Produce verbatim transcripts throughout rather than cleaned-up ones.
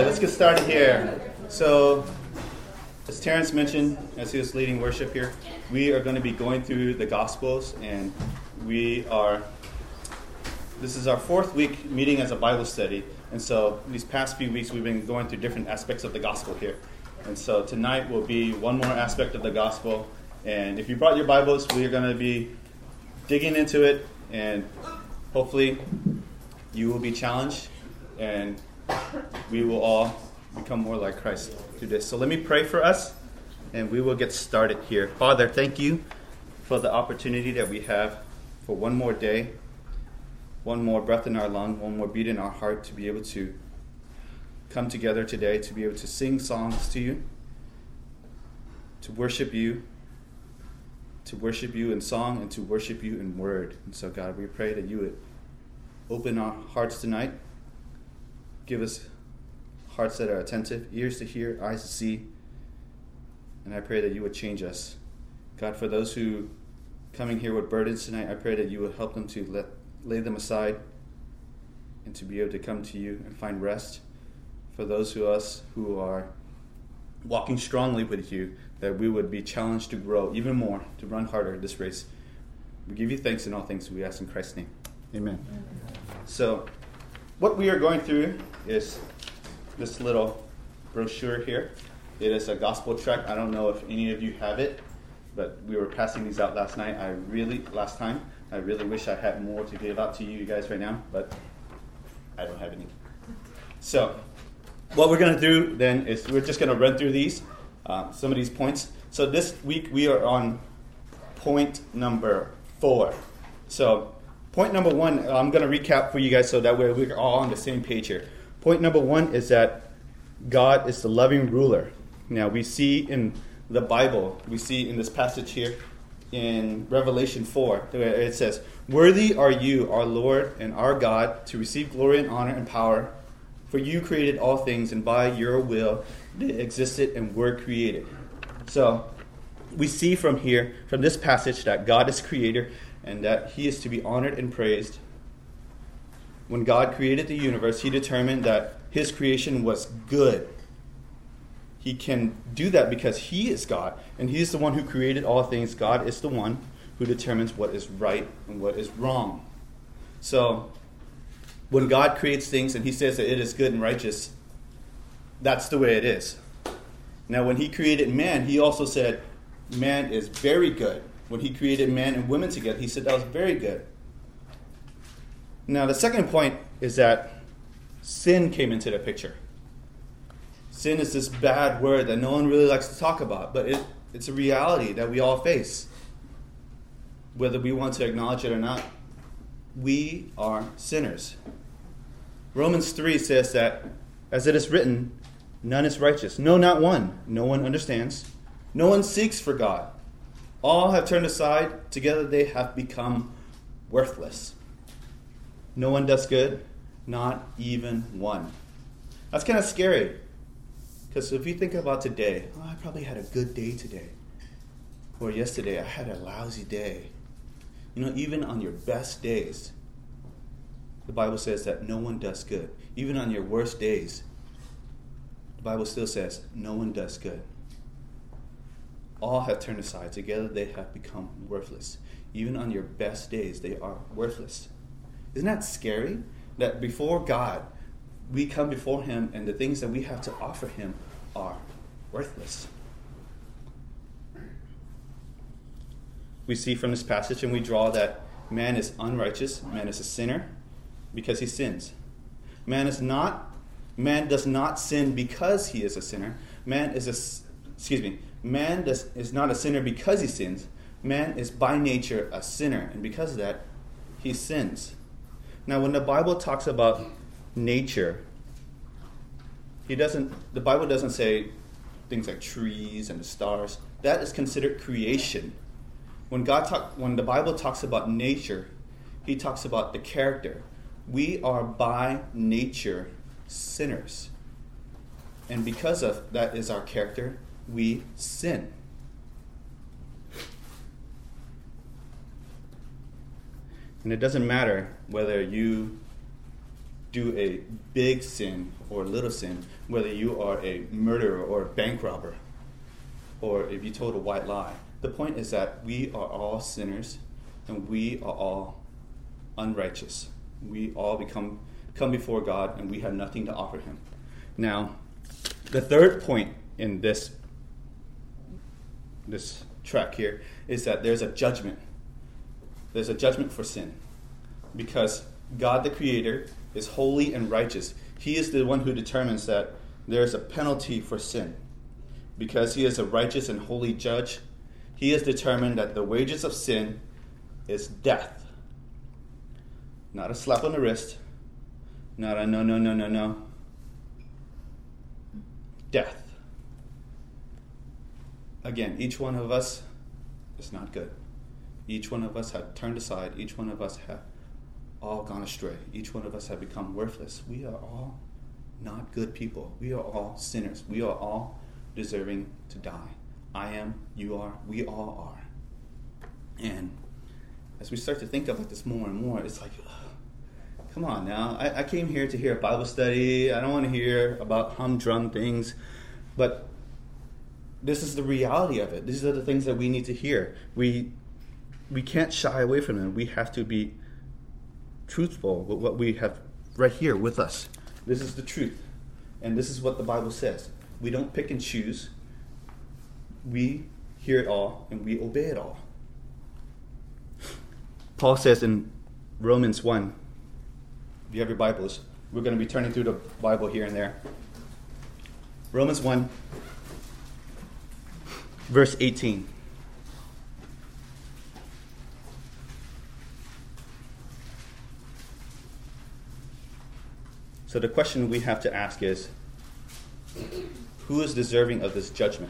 let's get started here. So, as Terrence mentioned, as he was leading worship here, we are going to be going through the Gospels, and we are, this is our fourth week meeting as a Bible study, and so these past few weeks we've been going through different aspects of the Gospel here. And so tonight will be one more aspect of the Gospel, and if you brought your Bibles, we are going to be digging into it, and hopefully you will be challenged, and we will all become more like Christ through this. So let me pray for us, and we will get started here. Father, thank you for the opportunity that we have for one more day, one more breath in our lung, one more beat in our heart to be able to come together today, to be able to sing songs to you, to worship you, to worship you in song and to worship you in word. And so, God, we pray that you would open our hearts tonight. Give us hearts that are attentive, ears to hear, eyes to see. And I pray that you would change us. God, for those who coming here with burdens tonight, I pray that you would help them to let lay them aside and to be able to come to you and find rest. For those of us who are walking strongly with you, that we would be challenged to grow even more, to run harder this race. We give you thanks in all things. We ask in Christ's name. Amen. Amen. So, what we are going through is this little brochure here. It is a gospel tract. I don't know if any of you have it, but we were passing these out last night. I really, last time, I really wish I had more to give out to you guys right now, but I don't have any. So, what we're going to do then is we're just going to run through these, uh, some of these points. So this week we are on point number four. So point number one, I'm going to recap for you guys so that way we're all on the same page here. Point number one is that God is the loving ruler. Now we see in the Bible, we see in this passage here in Revelation four, where it says, "Worthy are you, our Lord and our God, to receive glory and honor and power. For you created all things, and by your will they existed and were created." So we see from here, from this passage, that God is creator and that he is to be honored and praised. When God created the universe, he determined that his creation was good. He can do that because he is God, and he is the one who created all things. God is the one who determines what is right and what is wrong. So when God creates things and he says that it is good and righteous, that's the way it is. Now, when he created man, he also said man is very good. When he created man and women together, he said that was very good. Now, the second point is that sin came into the picture. Sin is this bad word that no one really likes to talk about, but it, it's a reality that we all face. Whether we want to acknowledge it or not, we are sinners. Romans three says that, as it is written, none is righteous. No, not one. No one understands. No one seeks for God. All have turned aside. Together they have become worthless. No one does good. Not even one. That's kind of scary. Because if you think about today, oh, I probably had a good day today. Or yesterday, I had a lousy day. You know, even on your best days, the Bible says that no one does good. Even on your worst days, the Bible still says no one does good. All have turned aside. Together they have become worthless. Even on your best days, they are worthless. Isn't that scary? That before God, we come before him and the things that we have to offer him are worthless. We see from this passage and we draw that man is unrighteous, man is a sinner, because he sins. Man is not, man does not sin because he is a sinner. Man is a, excuse me, man does, is not a sinner because he sins. Man is by nature a sinner, and because of that, he sins. Now, when the Bible talks about nature, he doesn't, the Bible doesn't say things like trees and the stars. That is considered creation. When God talk, when the Bible talks about nature, he talks about the character. We are by nature sinners. And because of that is our character, we sin. And it doesn't matter whether you do a big sin or little sin, whether you are a murderer or a bank robber, or if you told a white lie. The point is that we are all sinners, and we are all unrighteous. We all become come before God, and we have nothing to offer him. Now, the third point in this, this track here is that there's a judgment. There's a judgment for sin. Because God the Creator is holy and righteous. He is the one who determines that there's a penalty for sin. Because he is a righteous and holy judge, he has determined that the wages of sin is death. Not a slap on the wrist. Not a no, no, no, no, no. Death. Again, each one of us is not good. Each one of us have turned aside. Each one of us have all gone astray. Each one of us have become worthless. We are all not good people. We are all sinners. We are all deserving to die. I am, you are, we all are. And as we start to think of this more and more, it's like, ugh, come on now. I, I came here to hear a Bible study. I don't want to hear about humdrum things. But this is the reality of it. These are the things that we need to hear. We we can't shy away from them. We have to be truthful with what we have right here with us. This is the truth. And this is what the Bible says. We don't pick and choose. We hear it all and we obey it all. Paul says in Romans one, if you have your Bibles, we're going to be turning through the Bible here and there. Romans one, verse eighteen. So the question we have to ask is, who is deserving of this judgment?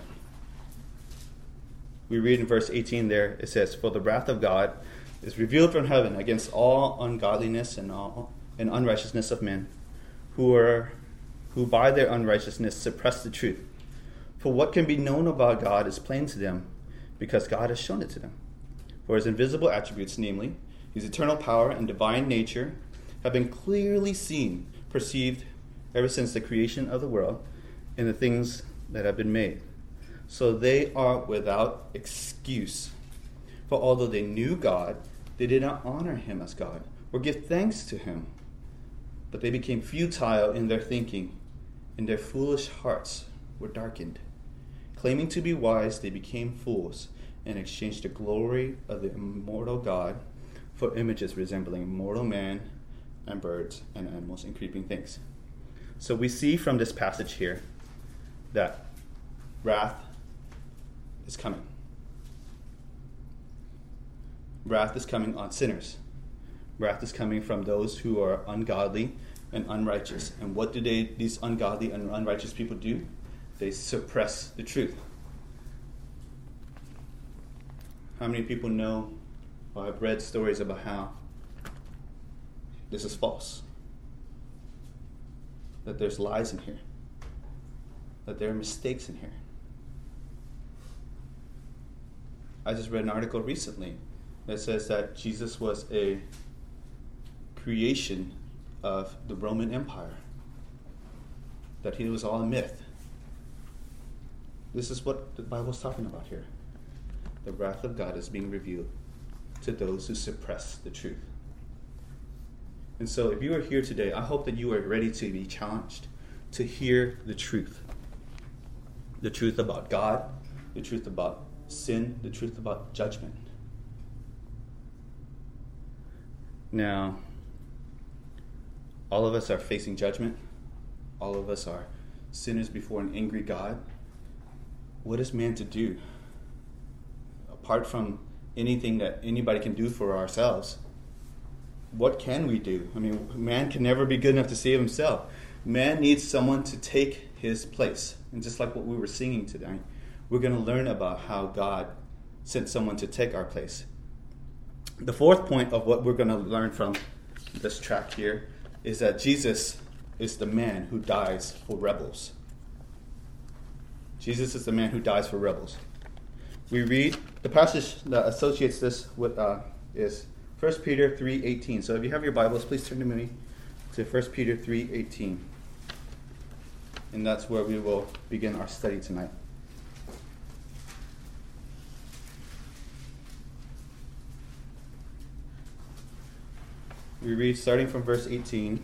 We read in verse eighteen there, it says, "For the wrath of God is revealed from heaven against all ungodliness and all and unrighteousness of men, who are who by their unrighteousness suppress the truth. For what can be known about God is plain to them, because God has shown it to them. For his invisible attributes, namely, his eternal power and divine nature, have been clearly seen, perceived ever since the creation of the world and the things that have been made. So they are without excuse. For although they knew God, they did not honor him as God or give thanks to him. But they became futile in their thinking, and their foolish hearts were darkened. Claiming to be wise, they became fools and exchanged the glory of the immortal God for images resembling mortal man and birds and animals and creeping things." So we see from this passage here that wrath is coming. Wrath is coming on sinners. Wrath is coming from those who are ungodly and unrighteous. And what do they, these ungodly and unrighteous people do? They suppress the truth. How many people know or have read stories about how this is false? That there's lies in here. That there are mistakes in here. I just read an article recently that says that Jesus was a creation of the Roman Empire. That he was all a myth. This is what the Bible is talking about here. The wrath of God is being revealed to those who suppress the truth. And so if you are here today, I hope that you are ready to be challenged to hear the truth. The truth about God, the truth about sin, the truth about judgment. Now, all of us are facing judgment. All of us are sinners before an angry God. What is man to do? Apart from anything that anybody can do for ourselves, what can we do? I mean, man can never be good enough to save himself. Man needs someone to take his place. And just like what we were singing today, we're going to learn about how God sent someone to take our place. The fourth point of what we're going to learn from this track here is that Jesus is the man who dies for rebels. Jesus is the man who dies for rebels. We read, the passage that associates this with uh, is First Peter three eighteen. So if you have your Bibles, please turn to me to First Peter three eighteen. And that's where we will begin our study tonight. We read starting from verse eighteen.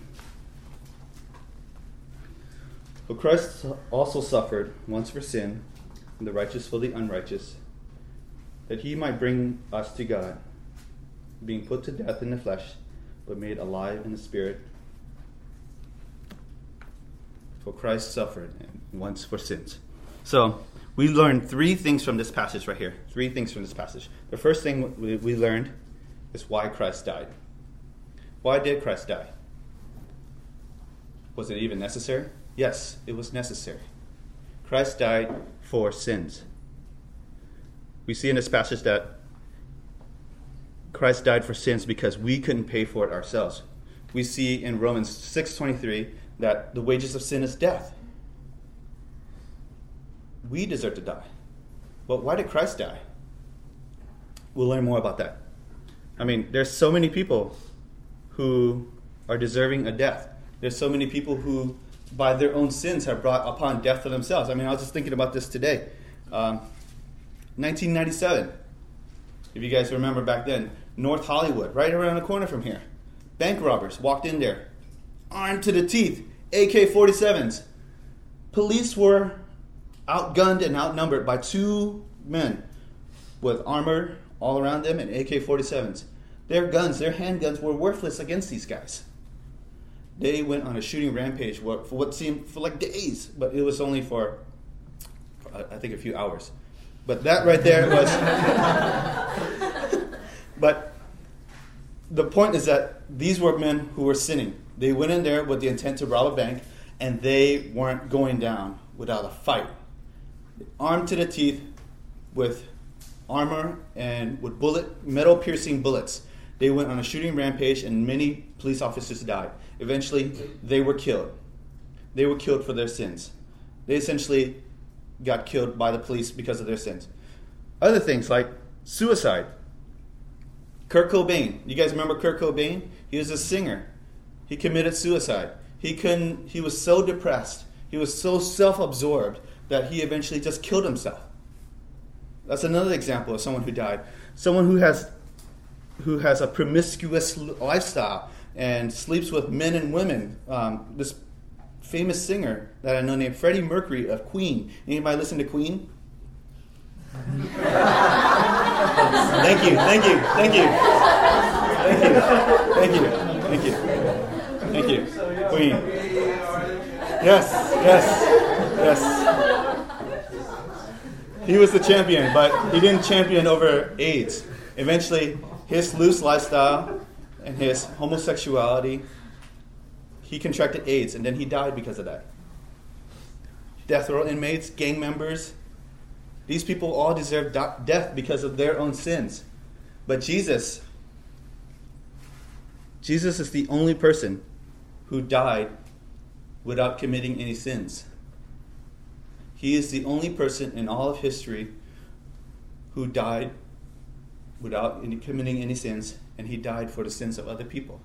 For Christ also suffered once for sin, and the righteous for the unrighteous, that he might bring us to God, being put to death in the flesh, but made alive in the spirit. For Christ suffered once for sins. So, we learned three things from this passage right here. Three things from this passage. The first thing we, we learned is why Christ died. Why did Christ die? Was it even necessary? Yes, it was necessary. Christ died for sins. We see in this passage that Christ died for sins because we couldn't pay for it ourselves. We see in Romans six twenty-three that the wages of sin is death. We deserve to die. But why did Christ die? We'll learn more about that. I mean, there's so many people who are deserving of death. There's so many people who, by their own sins, have brought upon death for themselves. I mean, I was just thinking about this today. Um, nineteen ninety-seven, if you guys remember back then, North Hollywood, right around the corner from here. Bank robbers walked in there, armed to the teeth, A K forty-sevens. Police were outgunned and outnumbered by two men with armor all around them and A K forty-sevens. Their guns, their handguns were worthless against these guys. They went on a shooting rampage for what seemed for like days, but it was only for, I think, a few hours. But that right there was... But the point is that these were men who were sinning. They went in there with the intent to rob a bank, and they weren't going down without a fight. Armed to the teeth with armor and with bullet, metal-piercing bullets. They went on a shooting rampage, and many police officers died. Eventually, they were killed. They were killed for their sins. They essentially got killed by the police because of their sins. Other things like suicide. Kurt Cobain. You guys remember Kurt Cobain? He was a singer. He committed suicide. He couldn't. He was so depressed. He was so self-absorbed that he eventually just killed himself. That's another example of someone who died. Someone who has who has a promiscuous lifestyle and sleeps with men and women. Um, this famous singer that I know named Freddie Mercury of Queen. Anybody listen to Queen? thank you, thank you, thank you. Thank you, thank you, thank you, thank you. Queen. Yes, yes, yes. He was the champion, but he didn't champion over AIDS. Eventually, his loose lifestyle and his homosexuality, he contracted AIDS, and then he died because of that. Death row inmates, gang members, these people all deserve death because of their own sins. But Jesus, Jesus is the only person who died without committing any sins. He is the only person in all of history who died without any, committing any sins, and he died for the sins of other people.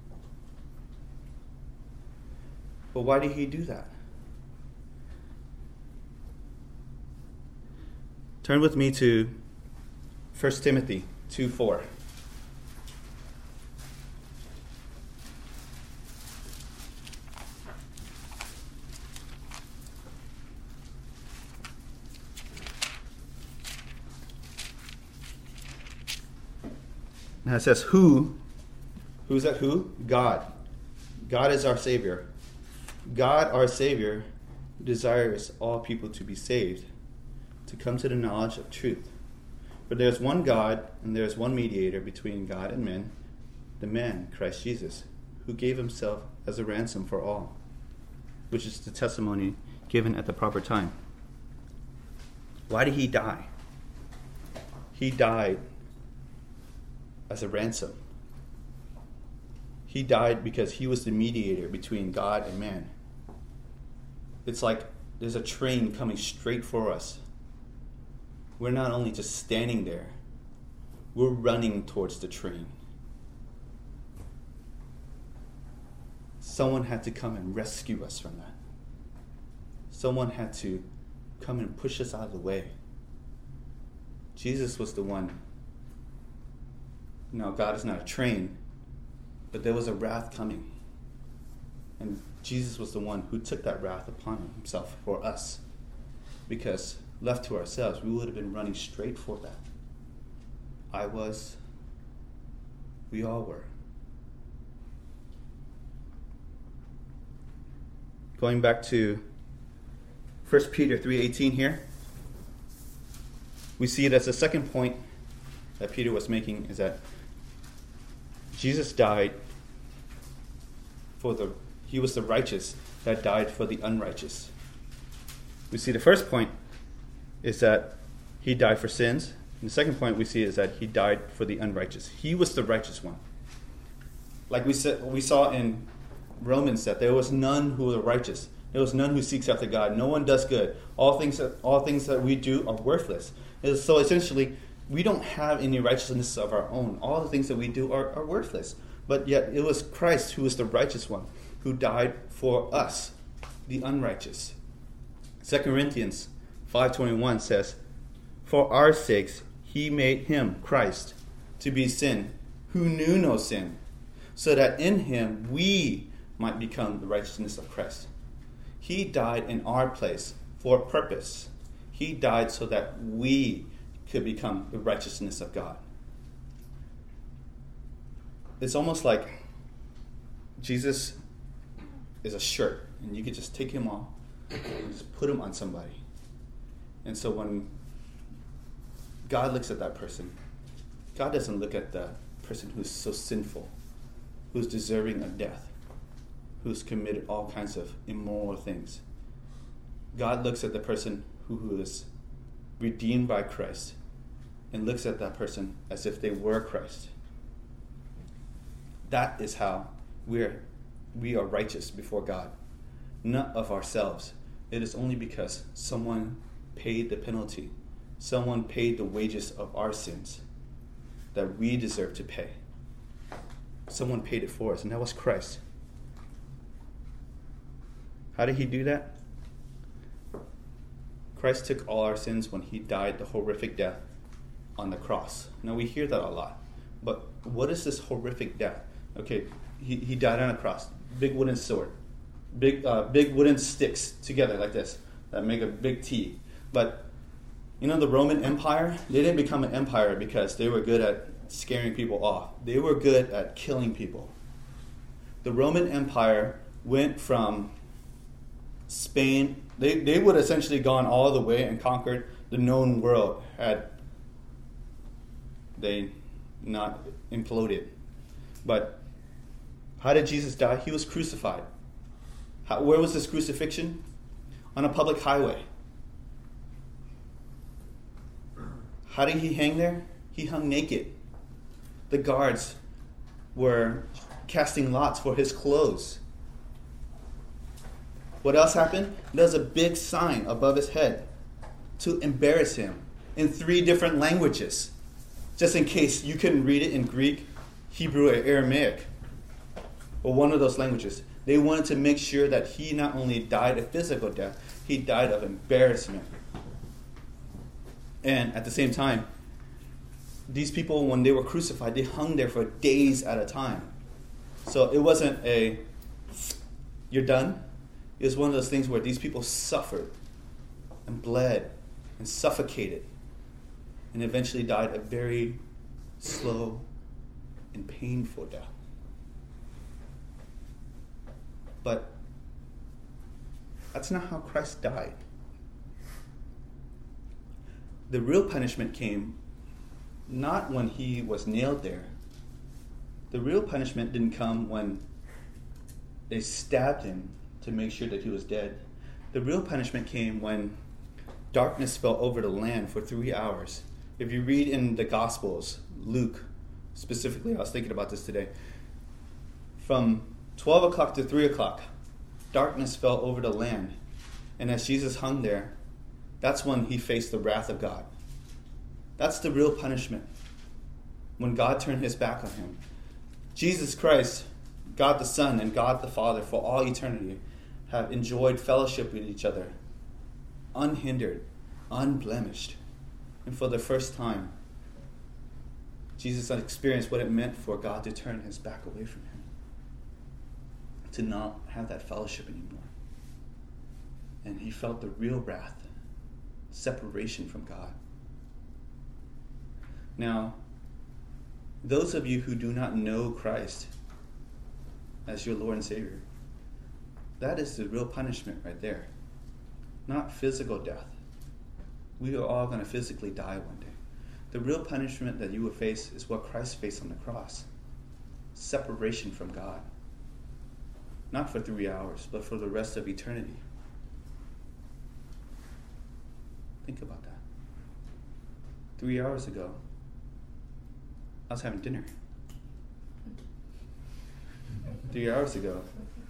But why did he do that? Turn with me to First Timothy two four. Now it says, who? Who's that who? God. God is our Savior. God, our Savior, desires all people to be saved, to come to the knowledge of truth. For there is one God, and there is one mediator between God and men, the man, Christ Jesus, who gave himself as a ransom for all, which is the testimony given at the proper time. Why did he die? He died as a ransom. He died because he was the mediator between God and man. It's like there's a train coming straight for us. We're not only just standing there, we're running towards the train. someone had to come and rescue us from that. Someone had to come and push us out of the way. Jesus was the one. Now, God is not a train, but there was a wrath coming. And Jesus was the one who took that wrath upon himself for us. Because left to ourselves, we would have been running straight for that. I was. We all were. Going back to First Peter three eighteen here, we see it as the second point that Peter was making is that Jesus died for the, he was the righteous that died for the unrighteous. We see the first point is that he died for sins. And the second point we see is that he died for the unrighteous. He was the righteous one. Like we said, we saw in Romans that there was none who are righteous. There was none who seeks after God. No one does good. All things that, all things that we do are worthless. So essentially, we don't have any righteousness of our own. All the things that we do are, are worthless. But yet it was Christ who was the righteous one, who died for us, the unrighteous. Second Corinthians five twenty-one says, "For our sakes he made him, Christ, to be sin, who knew no sin, so that in him we might become the righteousness of Christ." He died in our place for a purpose. He died so that we could become the righteousness of God. It's almost like Jesus is a shirt, and you could just take him off and just put him on somebody. And so when God looks at that person, God doesn't look at the person who's so sinful, who's deserving of death, who's committed all kinds of immoral things. God looks at the person who, who is redeemed by Christ and looks at that person as if they were Christ. That is how we're, we are righteous before God, not of ourselves. It is only because someone paid the penalty, someone paid the wages of our sins that we deserve to pay. Someone paid it for us, and that was Christ. How did he do that? Christ took all our sins when he died the horrific death on the cross. Now we hear that a lot, but what is this horrific death? Okay, he, he died on a cross, big wooden sword, big uh, big wooden sticks together like this that make a big T. But you know the Roman Empire, they didn't become an empire because they were good at scaring people off. They were good at killing people. The Roman Empire went from Spain, they, they would have essentially gone all the way and conquered the known world had they not imploded. But how did Jesus die? He was crucified. How, where was this crucifixion? On a public highway. How did he hang there? He hung naked. The guards were casting lots for his clothes. What else happened? There's a big sign above his head to embarrass him in three different languages, just in case you couldn't read it in Greek, Hebrew, or Aramaic, or one of those languages. They wanted to make sure that he not only died a physical death, he died of embarrassment. And at the same time, these people, when they were crucified, they hung there for days at a time. So it wasn't a, you're done. It was one of those things where these people suffered and bled and suffocated and eventually died a very slow and painful death. But that's not how Christ died. The real punishment came not when he was nailed there. The real punishment didn't come when they stabbed him to make sure that he was dead. The real punishment came when darkness fell over the land for three hours. If you read in the Gospels, Luke specifically, I was thinking about this today, from twelve o'clock to three o'clock, darkness fell over the land. And as Jesus hung there, that's when he faced the wrath of God. That's the real punishment, when God turned his back on him. Jesus Christ God the Son and God the Father for all eternity have enjoyed fellowship with each other, unhindered, unblemished. And for the first time, Jesus experienced what it meant for God to turn his back away from him, to not have that fellowship anymore. And he felt the real wrath, separation from God. Now, those of you who do not know Christ as your Lord and Savior, that is the real punishment right there. Not physical death. We are all going to physically die one day. The real punishment that you will face is what Christ faced on the cross. Separation from God. Not for three hours, but for the rest of eternity. Think about that. Three hours ago, I was having dinner. Three hours ago,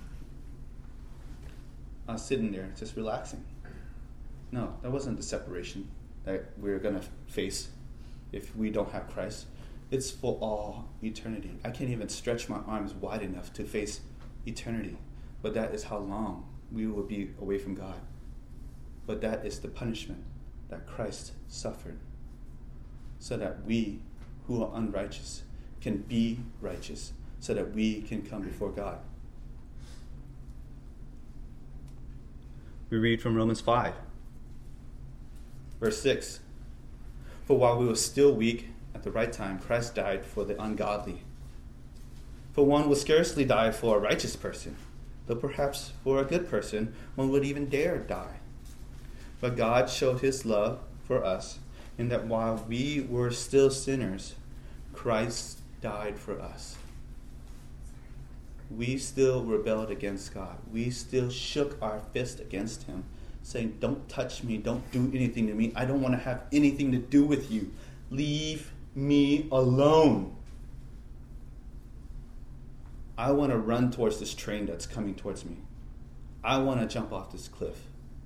I was sitting there just relaxing. No, that wasn't the separation that we're going to face if we don't have Christ. It's for all eternity. I can't even stretch my arms wide enough to face eternity. But that is how long we will be away from God. But that is the punishment that Christ suffered, so that we who are unrighteous can be righteous, so that we can come before God. We read from Romans five, verse six. For while we were still weak, at the right time, Christ died for the ungodly. For one would scarcely die for a righteous person, though perhaps for a good person one would even dare die. But God showed his love for us in that while we were still sinners, Christ died for us. We still rebelled against God. We still shook our fist against him, saying, don't touch me, don't do anything to me. I don't want to have anything to do with you. Leave me alone. I want to run towards this train that's coming towards me. I want to jump off this cliff.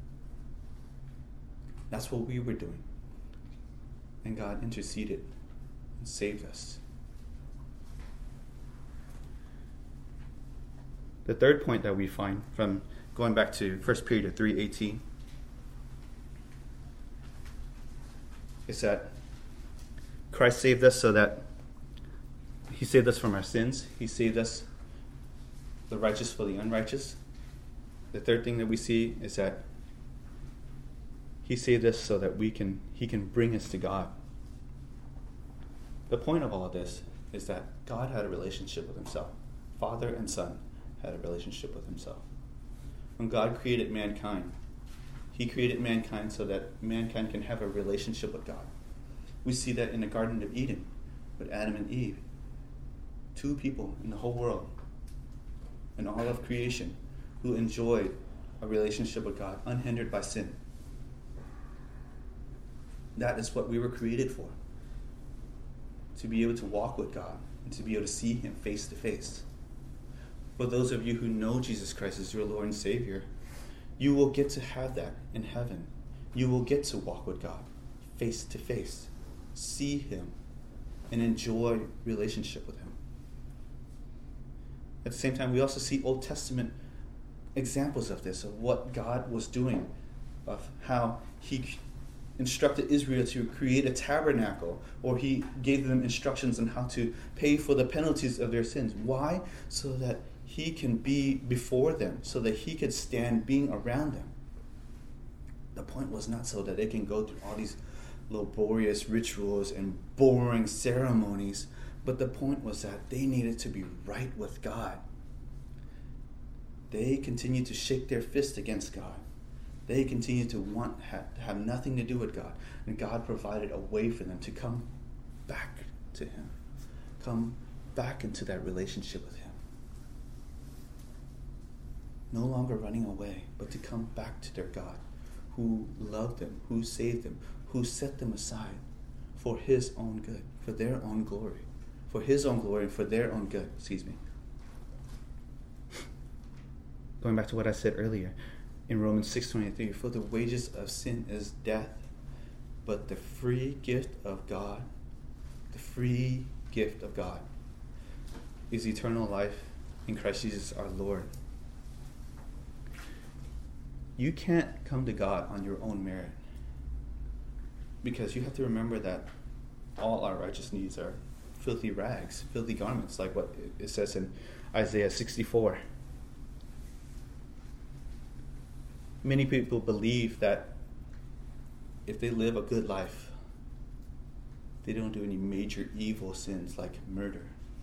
That's what we were doing. And God interceded and saved us. The third point that we find from going back to First Peter three eighteen is that Christ saved us so that he saved us from our sins. He saved us, the righteous for the unrighteous. The third thing that we see is that he saved us so that we can he can bring us to God. The point of all of this is that God had a relationship with himself. Father and Son had a relationship with himself. When God created mankind, he created mankind so that mankind can have a relationship with God. We see that in the Garden of Eden with Adam and Eve. Two people in the whole world, in all of creation, who enjoyed a relationship with God, unhindered by sin. That is what we were created for. To be able to walk with God and to be able to see him face to face. For those of you who know Jesus Christ as your Lord and Savior, you will get to have that in heaven. You will get to walk with God face to face, see him, and enjoy relationship with him. At the same time, we also see Old Testament examples of this, of what God was doing, of how he instructed Israel to create a tabernacle, or he gave them instructions on how to pay for the penalties of their sins. Why? So that he can be before them, so that he could stand being around them. The point was not so that they can go through all these laborious rituals and boring ceremonies, but the point was that they needed to be right with God. They continued to shake their fist against God. They continued to want have, to have nothing to do with God. And God provided a way for them to come back to him. Come back into that relationship with him. No longer running away, but to come back to their God, who loved them, who saved them, who set them aside for his own good, for their own glory. For his own glory, for their own good. Excuse me. Going back to what I said earlier, in Romans six twenty-three, for the wages of sin is death, but the free gift of God, the free gift of God is eternal life in Christ Jesus our Lord. You can't come to God on your own merit, because you have to remember that all our righteous needs are filthy rags, filthy garments, like what it says in Isaiah sixty-four. Many people believe that if they live a good life, they don't do any major evil sins like murder,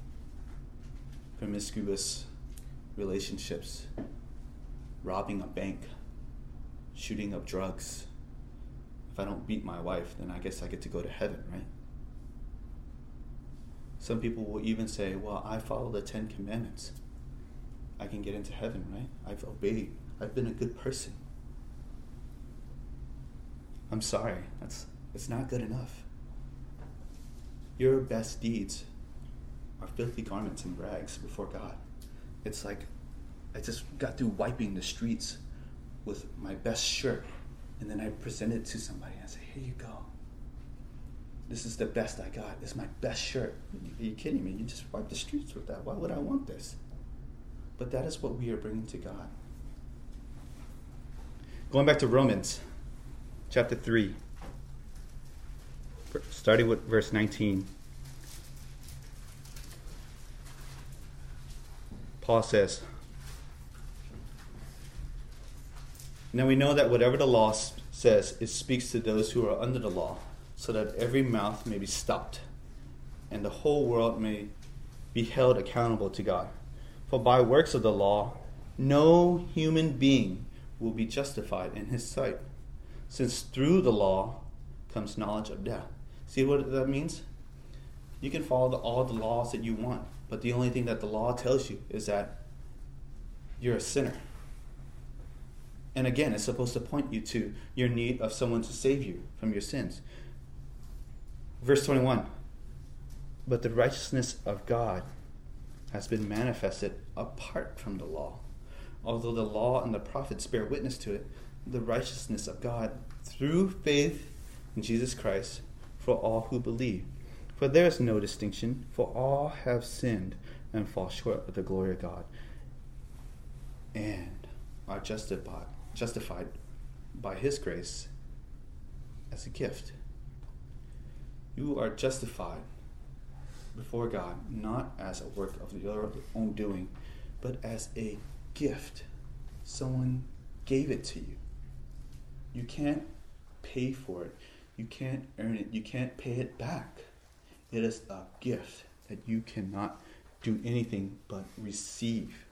promiscuous relationships, robbing a bank, shooting up drugs. If I don't beat my wife, then I guess I get to go to heaven, right? Some people will even say, well, I follow the Ten Commandments. I can get into heaven, right? I've obeyed. I've been a good person. I'm sorry. That's it's not good enough. Your best deeds are filthy garments and rags before God. It's like I just got through wiping the streets with my best shirt, and then I present it to somebody and I say, here you go. This is the best I got. This is my best shirt. Are you kidding me? You just wipe the streets with that. Why would I want this? But that is what we are bringing to God. Going back to Romans chapter three, starting with verse nineteen. Paul says, now we know that whatever the law says, it speaks to those who are under the law, so that every mouth may be stopped, and the whole world may be held accountable to God. For by works of the law, no human being will be justified in his sight, since through the law comes knowledge of death. See what that means? You can follow the, all the laws that you want, but the only thing that the law tells you is that you're a sinner. And again, it's supposed to point you to your need of someone to save you from your sins. Verse twenty-one, but the righteousness of God has been manifested apart from the law. Although the law and the prophets bear witness to it, the righteousness of God through faith in Jesus Christ for all who believe. For there is no distinction, for all have sinned and fall short of the glory of God, and are justified, justified by His grace as a gift. You are justified before God, not as a work of your own doing, but as a gift. Someone gave it to you. You can't pay for it. You can't earn it. You can't pay it back. It is a gift that you cannot do anything but receive.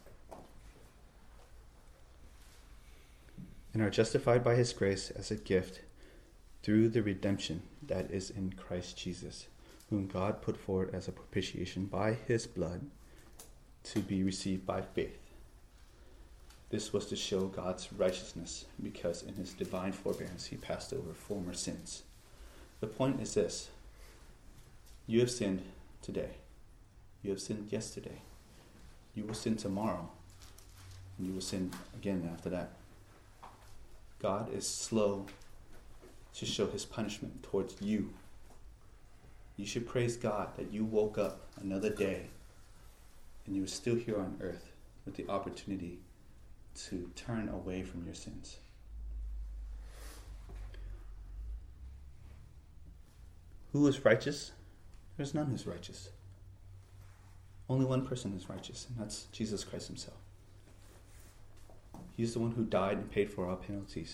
And are justified by His grace as a gift through the redemption that is in Christ Jesus, whom God put forward as a propitiation by His blood to be received by faith. This was to show God's righteousness, because in His divine forbearance He passed over former sins. The point is this: you have sinned today. You have sinned yesterday. You will sin tomorrow. And you will sin again after that. God is slow to show His punishment towards you. You should praise God that you woke up another day and you are still here on earth with the opportunity to turn away from your sins. Who is righteous? There's none who's righteous. Only one person is righteous, and that's Jesus Christ Himself. He's the one who died and paid for our penalties.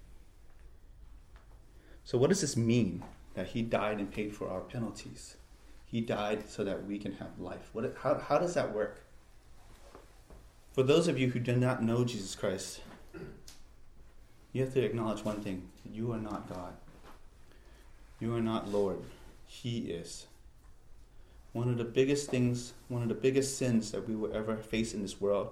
So what does this mean, that He died and paid for our penalties? He died so that we can have life. What? How, how does that work? For those of you who do not know Jesus Christ, you have to acknowledge one thing: that you are not God. You are not Lord. He is. One of the biggest things, one of the biggest sins that we will ever face in this world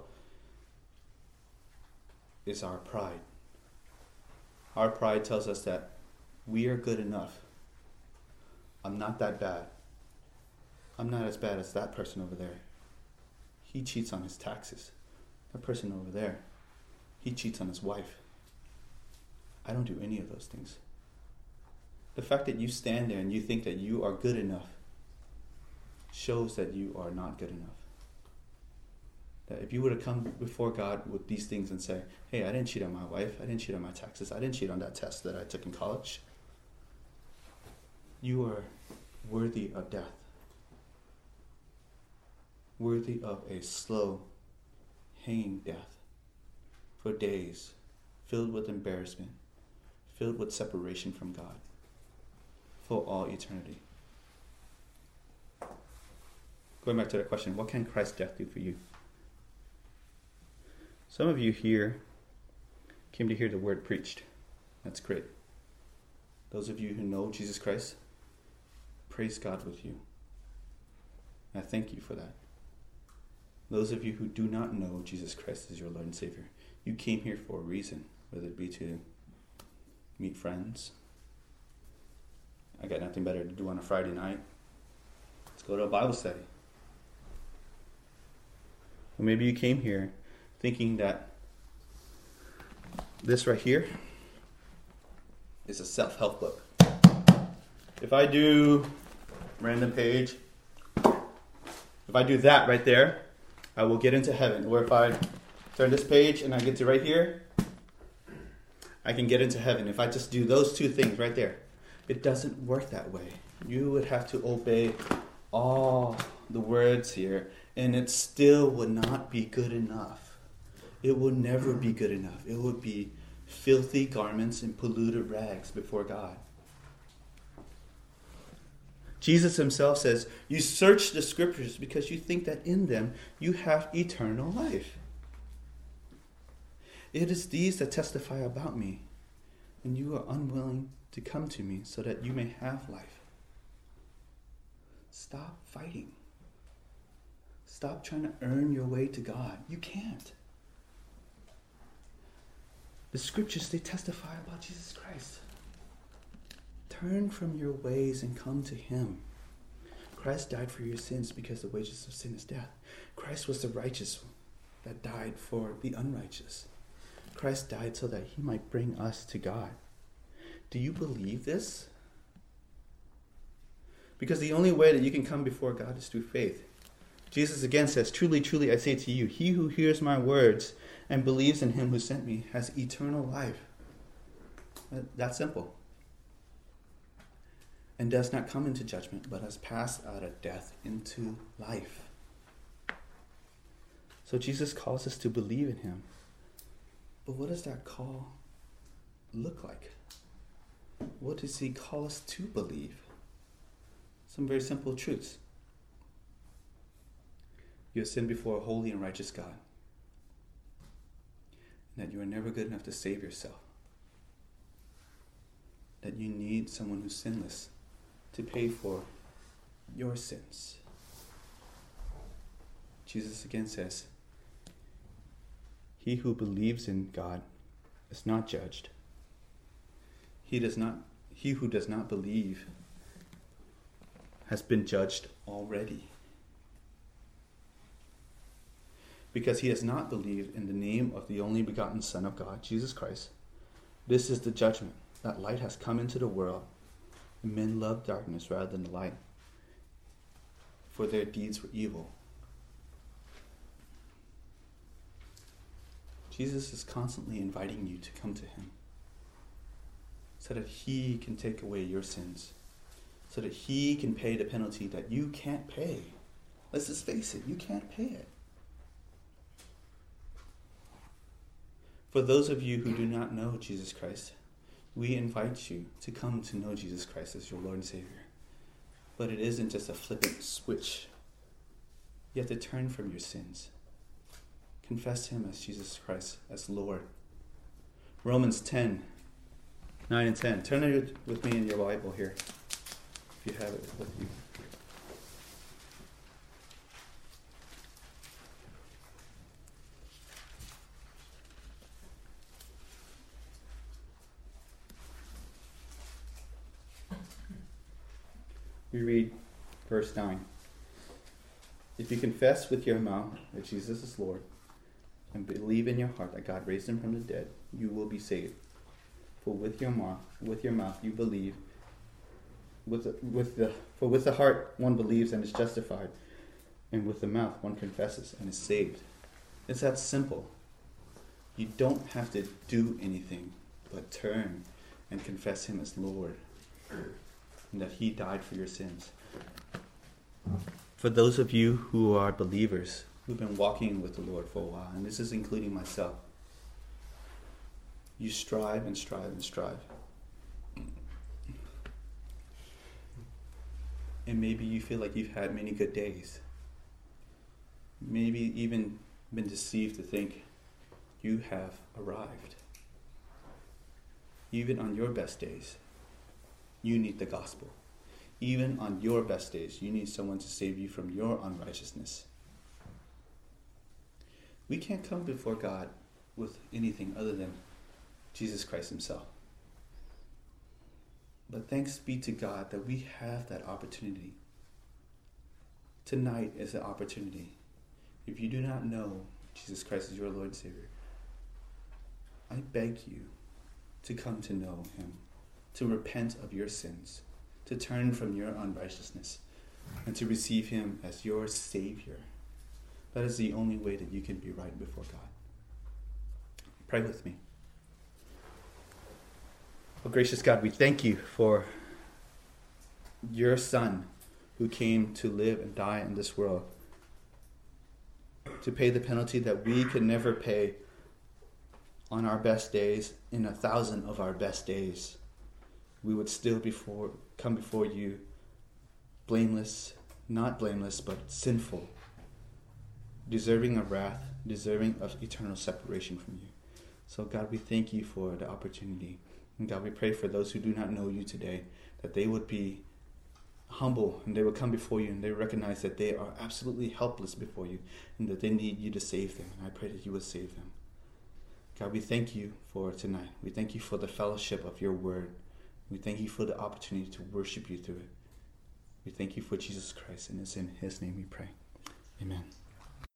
is our pride. Our pride tells us that we are good enough. I'm not that bad. I'm not as bad as that person over there. He cheats on his taxes. That person over there, he cheats on his wife. I don't do any of those things. The fact that you stand there and you think that you are good enough shows that you are not good enough. That if you were to come before God with these things and say, hey, I didn't cheat on my wife, I didn't cheat on my taxes, I didn't cheat on that test that I took in college, you are worthy of death. Worthy of a slow, hanging death for days, filled with embarrassment, filled with separation from God, for all eternity. Going back to the question, what can Christ's death do for you? Some of you here came to hear the word preached. That's great. Those of you who know Jesus Christ, praise God with you. I thank you for that. Those of you who do not know Jesus Christ as your Lord and Savior, you came here for a reason, whether it be to meet friends. I got nothing better to do on a Friday night. Let's go to a Bible study. Or maybe you came here thinking that this right here is a self-help book. If I do random page, if I do that right there, I will get into heaven. Or if I turn this page and I get to right here, I can get into heaven. If I just do those two things right there, it doesn't work that way. You would have to obey all the words here, and it still would not be good enough. It will never be good enough. It would be filthy garments and polluted rags before God. Jesus himself says, you search the scriptures because you think that in them you have eternal life. It is these that testify about me, and you are unwilling to come to me so that you may have life. Stop fighting. Stop trying to earn your way to God. You can't. The scriptures, they testify about Jesus Christ. Turn from your ways and come to him. Christ died for your sins because the wages of sin is death. Christ was the righteous that died for the unrighteous. Christ died so that he might bring us to God. Do you believe this? Because the only way that you can come before God is through faith. Jesus again says, truly, truly, I say to you, he who hears my words and believes in him who sent me has eternal life. That's simple. And does not come into judgment, but has passed out of death into life. So Jesus calls us to believe in him. But what does that call look like? What does he call us to believe? Some very simple truths. You have sinned before a holy and righteous God. And that you are never good enough to save yourself. That you need someone who's sinless to pay for your sins. Jesus again says, he who believes in God is not judged. He does not, he who does not believe has been judged already. Because he has not believed in the name of the only begotten Son of God, Jesus Christ. This is the judgment, that light has come into the world, and men love darkness rather than the light, for their deeds were evil. Jesus is constantly inviting you to come to him so that he can take away your sins, so that he can pay the penalty that you can't pay. Let's just face it, you can't pay it. For those of you who do not know Jesus Christ, we invite you to come to know Jesus Christ as your Lord and Savior. But it isn't just a flippant switch. You have to turn from your sins. Confess him as Jesus Christ, as Lord. Romans ten, nine and ten. Turn it with me in your Bible here, if you have it with you. We read verse nine. If you confess with your mouth that Jesus is Lord and believe in your heart that God raised him from the dead, you will be saved. For with your mouth, with your mouth you believe, with the, with the for with the heart one believes and is justified, and with the mouth one confesses and is saved. It's that simple. You don't have to do anything but turn and confess him as Lord, and that he died for your sins. For those of you who are believers, who've been walking with the Lord for a while, and this is including myself, you strive and strive and strive. And maybe you feel like you've had many good days. Maybe even been deceived to think you have arrived. Even on your best days, you need the gospel. Even on your best days, you need someone to save you from your unrighteousness. We can't come before God with anything other than Jesus Christ himself. But thanks be to God that we have that opportunity. Tonight is an opportunity. If you do not know Jesus Christ as your Lord and Savior, I beg you to come to know him, to repent of your sins, to turn from your unrighteousness, and to receive him as your Savior. That is the only way that you can be right before God. Pray with me. Oh, gracious God, we thank you for your Son who came to live and die in this world, to pay the penalty that we could never pay on our best days. In a thousand of our best days, we would still before come before you blameless, not blameless, but sinful, deserving of wrath, deserving of eternal separation from you. So God, we thank you for the opportunity. And God, we pray for those who do not know you today, that they would be humble and they would come before you and they recognize that they are absolutely helpless before you and that they need you to save them. And I pray that you would save them. God, we thank you for tonight. We thank you for the fellowship of your word. We thank you for the opportunity to worship you through it. We thank you for Jesus Christ, and it's in his name we pray. Amen.